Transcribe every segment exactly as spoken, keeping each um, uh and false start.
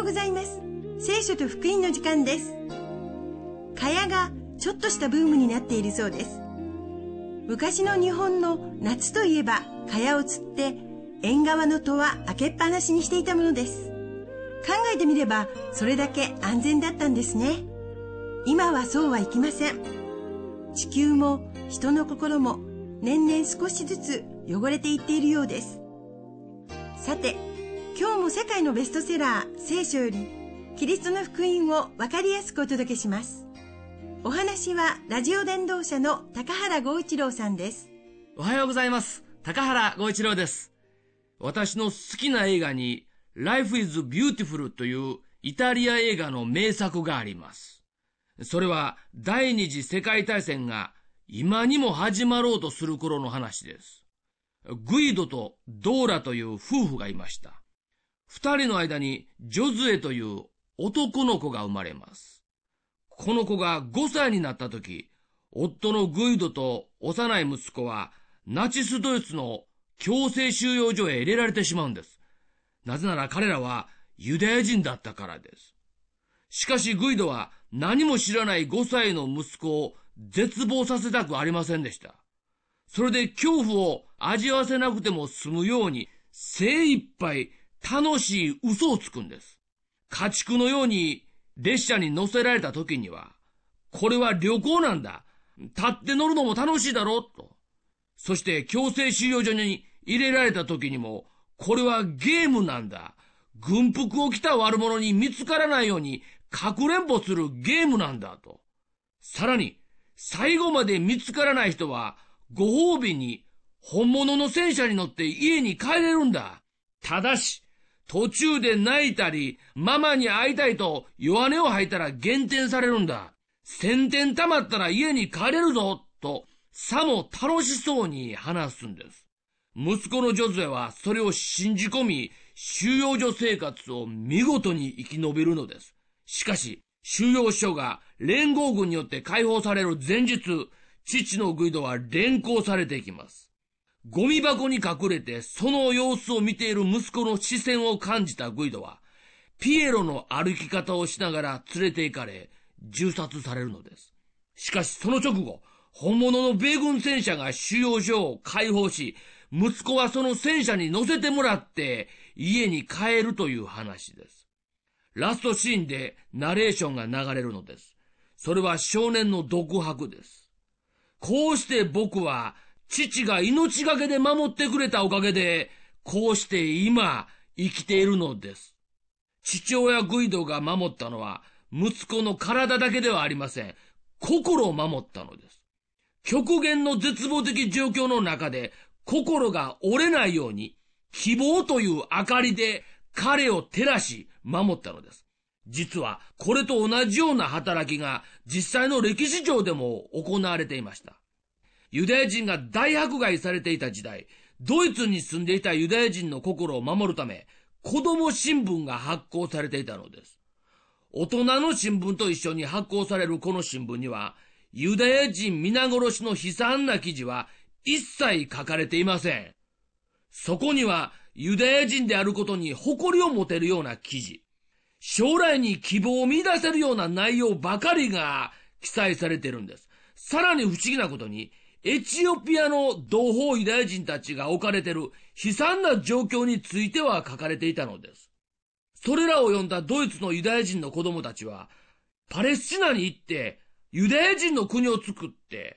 ございます。聖書と福音の時間です。蚊帳がちょっとしたブームになっているそうです。昔の日本の夏といえば蚊帳をつって縁側の戸は開けっぱなしにしていたものです。考えてみればそれだけ安全だったんですね。今はそうはいきません。地球も人の心も年々少しずつ汚れていっているようです。さて、今日も世界のベストセラー聖書よりキリストの福音を分かりやすくお届けします。お話はラジオ伝道者の高原剛一郎さんです。 おはようございます。高原剛一郎です。私の好きな映画に Life is Beautiful というイタリア映画の名作があります。それは第二次世界大戦が今にも始まろうとする頃の話です。グイドとドーラという夫婦がいました。二人の間にジョズエという男の子が生まれます。この子がごさいになった時、夫のグイドと幼い息子はナチスドイツの強制収容所へ入れられてしまうんです。なぜなら彼らはユダヤ人だったからです。しかしグイドは何も知らないごさいの息子を絶望させたくありませんでした。それで恐怖を味わわせなくても済むように精一杯楽しい嘘をつくんです。家畜のように列車に乗せられた時には、これは旅行なんだ。立って乗るのも楽しいだろうと。そして強制収容所に入れられた時にも、これはゲームなんだ。軍服を着た悪者に見つからないようにかくれんぼするゲームなんだと。さらに、最後まで見つからない人は、ご褒美に本物の戦車に乗って家に帰れるんだ。ただし、途中で泣いたり、ママに会いたいと弱音を吐いたら減点されるんだ。千点溜まったら家に帰れるぞ、と、さも楽しそうに話すんです。息子のジョズエはそれを信じ込み、収容所生活を見事に生き延びるのです。しかし、収容所が連合軍によって解放される前日、父のグイドは連行されていきます。ゴミ箱に隠れてその様子を見ている息子の視線を感じたグイドは、ピエロの歩き方をしながら連れて行かれ、銃殺されるのです。しかしその直後、本物の米軍戦車が収容所を解放し、息子はその戦車に乗せてもらって家に帰るという話です。ラストシーンでナレーションが流れるのです。それは少年の独白です。こうして僕は父が命がけで守ってくれたおかげで、こうして今生きているのです。父親グイドが守ったのは息子の体だけではありません。心を守ったのです。極限の絶望的状況の中で心が折れないように希望という明かりで彼を照らし守ったのです。実はこれと同じような働きが実際の歴史上でも行われていました。ユダヤ人が大迫害されていた時代、ドイツに住んでいたユダヤ人の心を守るため、子供新聞が発行されていたのです。大人の新聞と一緒に発行されるこの新聞には、ユダヤ人皆殺しの悲惨な記事は一切書かれていません。そこにはユダヤ人であることに誇りを持てるような記事、将来に希望を見出せるような内容ばかりが記載されているんです。さらに不思議なことに、エチオピアの同胞ユダヤ人たちが置かれている悲惨な状況については書かれていたのです。それらを読んだドイツのユダヤ人の子供たちは、パレスチナに行ってユダヤ人の国を作って、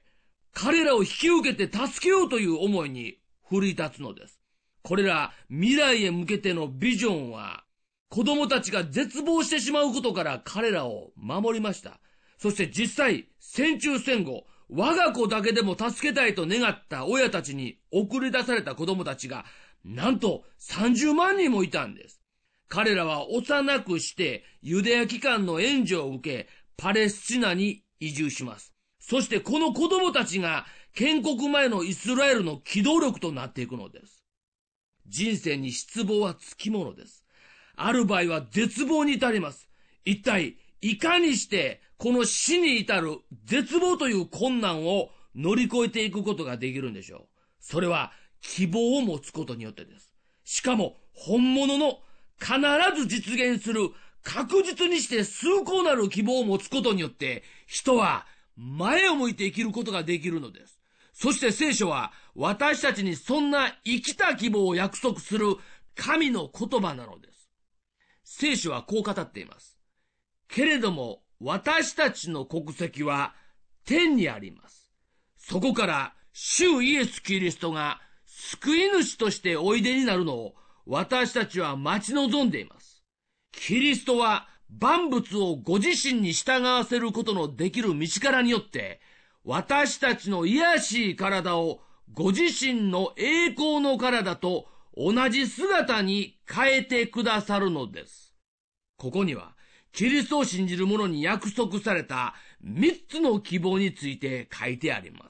彼らを引き受けて助けようという思いに奮い立つのです。これら未来へ向けてのビジョンは、子供たちが絶望してしまうことから彼らを守りました。そして実際、戦中戦後、我が子だけでも助けたいと願った親たちに送り出された子供たちが、なんとさんじゅうまんにんもいたんです。彼らは幼くしてユダヤ機関の援助を受け、パレスチナに移住します。そしてこの子供たちが建国前のイスラエルの機動力となっていくのです。人生に失望はつきものです。ある場合は絶望に至ります。一体いかにしてこの死に至る絶望という困難を乗り越えていくことができるんでしょう。それは希望を持つことによってです。しかも本物の必ず実現する確実にして崇高なる希望を持つことによって、人は前を向いて生きることができるのです。そして聖書は私たちにそんな生きた希望を約束する神の言葉なのです。聖書はこう語っています。けれども私たちの国籍は天にあります。そこから主イエス・キリストが救い主としておいでになるのを私たちは待ち望んでいます。キリストは万物をご自身に従わせることのできる道からによって私たちの卑しい体をご自身の栄光の体と同じ姿に変えてくださるのです。ここにはキリストを信じる者に約束された三つの希望について書いてあります。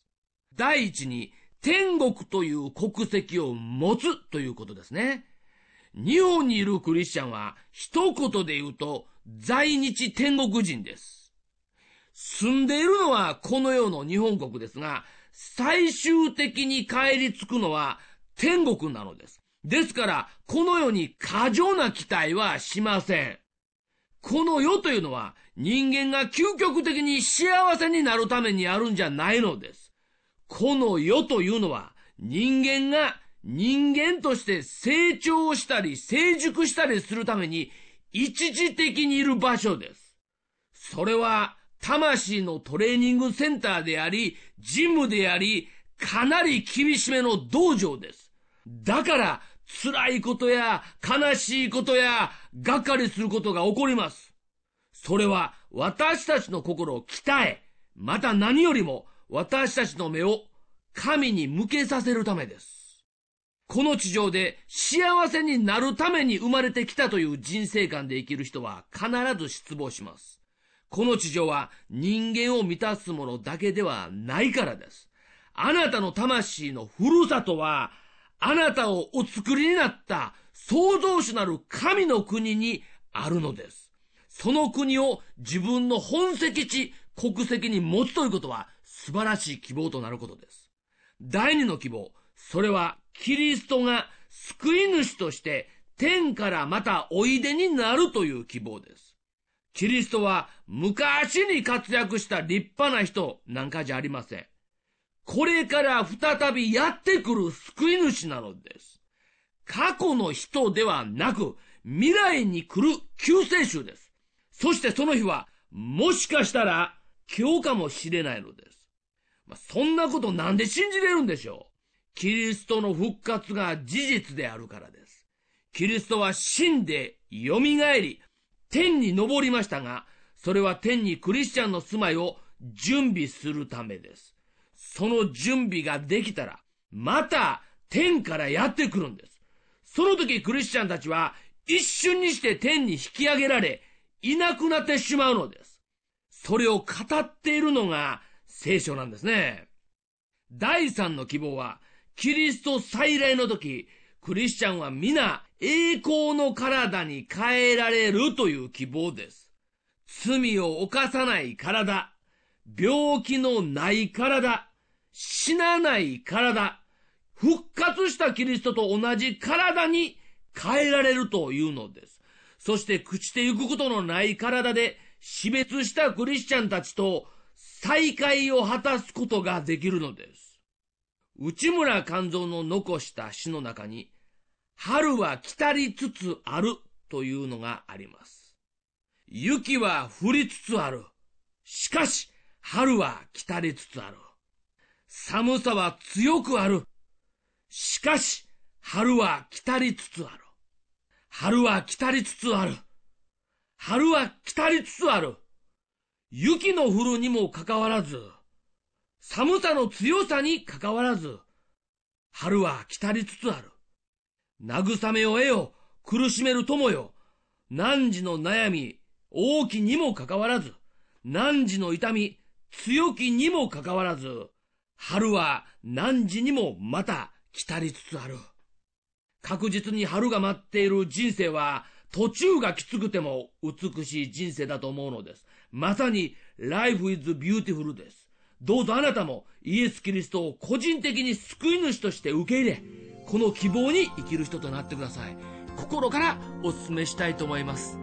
第一に天国という国籍を持つということですね。日本にいるクリスチャンは一言で言うと在日天国人です。住んでいるのはこの世の日本国ですが、最終的に帰り着くのは天国なのです。ですから、この世に過剰な期待はしません。この世というのは人間が究極的に幸せになるためにあるんじゃないのです。この世というのは人間が人間として成長したり成熟したりするために一時的にいる場所です。それは魂のトレーニングセンターであり、ジムであり、かなり厳しめの道場です。だから、辛いことや悲しいことや、がっかりすることが起こります。それは、私たちの心を鍛え、また何よりも、私たちの目を神に向けさせるためです。この地上で幸せになるために生まれてきたという人生観で生きる人は必ず失望します。この地上は人間を満たすものだけではないからです。あなたの魂のふるさとは、あなたをお作りになった創造主なる神の国にあるのです。その国を自分の本籍地、国籍に持つということは素晴らしい希望となることです。第二の希望、それはキリストが救い主として天からまたおいでになるという希望です。キリストは昔に活躍した立派な人なんかじゃありません。これから再びやってくる救い主なのです。過去の人ではなく未来に来る救世主です。そしてその日はもしかしたら今日かもしれないのです。まあ、そんなことなんで信じれるんでしょう。キリストの復活が事実であるからです。キリストは死んで蘇り、天に昇りましたが、それは天にクリスチャンの住まいを準備するためです。その準備ができたら、また天からやってくるんです。その時クリスチャンたちは一瞬にして天に引き上げられ、いなくなってしまうのです。それを語っているのが聖書なんですね。第三の希望は、キリスト再来の時、クリスチャンは皆栄光の体に変えられるという希望です。罪を犯さない体、病気のない体、死なない体、復活したキリストと同じ体に変えられるというのです。そして朽ちてゆくことのない体で死別したクリスチャンたちと再会を果たすことができるのです。内村勘三の残した詩の中に、春は来たりつつあるというのがあります。雪は降りつつある。しかし、春は来たりつつある。寒さは強くある。しかし、春は来たりつつある。春は来たりつつある。春は来たりつつある。雪の降るにもかかわらず、寒さの強さにかかわらず、春は来たりつつある。慰めを得よ、苦しめる友よ。汝の悩み、大きにもかかわらず、汝の痛み、強きにもかかわらず、春は汝にもまた来たりつつある。確実に春が待っている人生は、途中がきつくても美しい人生だと思うのです。まさに Life is beautiful です。どうぞあなたもイエス・キリストを個人的に救い主として受け入れ、この希望に生きる人となってください。心からお勧めしたいと思います。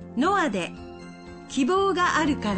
ノアで希望があるから。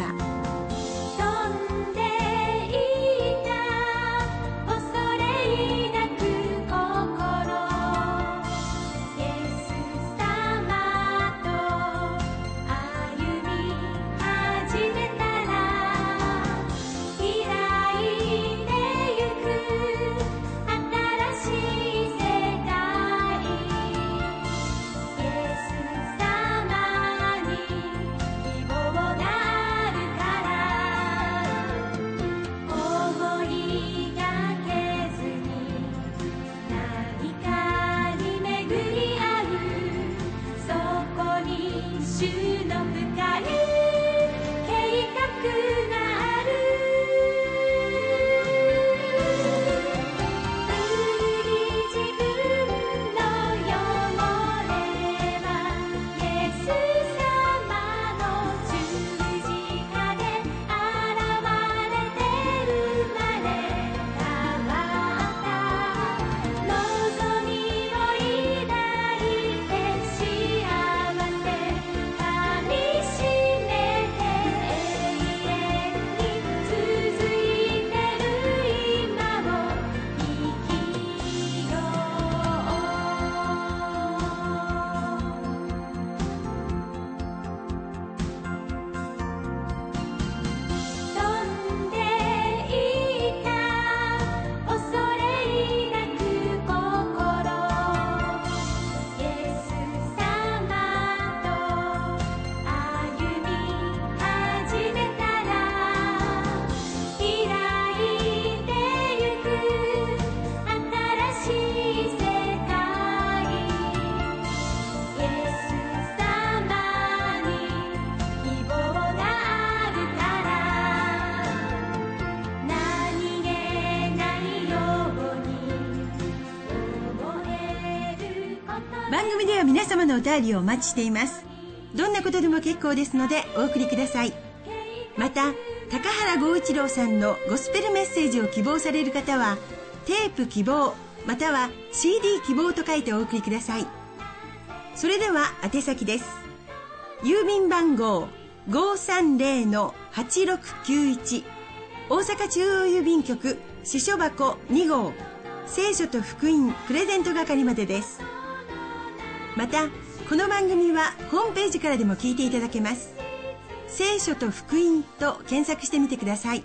番組では皆様のお便りをお待ちしています。どんなことでも結構ですのでお送りください。また、高原剛一郎さんのゴスペルメッセージを希望される方は、テープ希望または シーディー 希望と書いてお送りください。それでは宛先です。郵便番号 ごーさんぜろのはちろくきゅういち 大阪中央郵便局支所箱に号聖書と福音プレゼント係までです。またこの番組はホームページからでも聞いていただけます。聖書と福音と検索してみてください。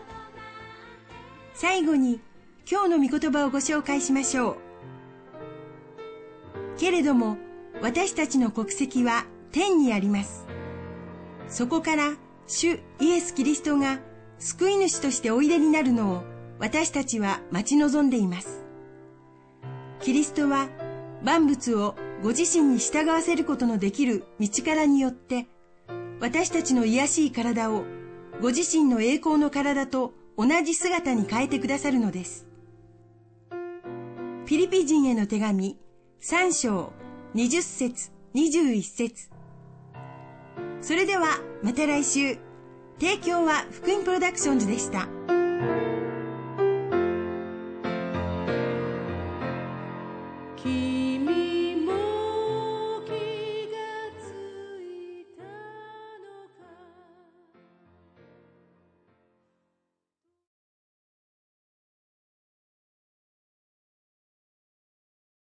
最後に今日の御言葉をご紹介しましょう。けれども私たちの国籍は天にあります。そこから主イエス・キリストが救い主としておいでになるのを私たちは待ち望んでいます。キリストは万物をご自身に従わせることのできる道からによって私たちの卑しい体をご自身の栄光の体と同じ姿に変えてくださるのです。フィリピ人への手紙さん章にじゅっ節にじゅういち節。それではまた来週。提供は福音プロダクションズでした。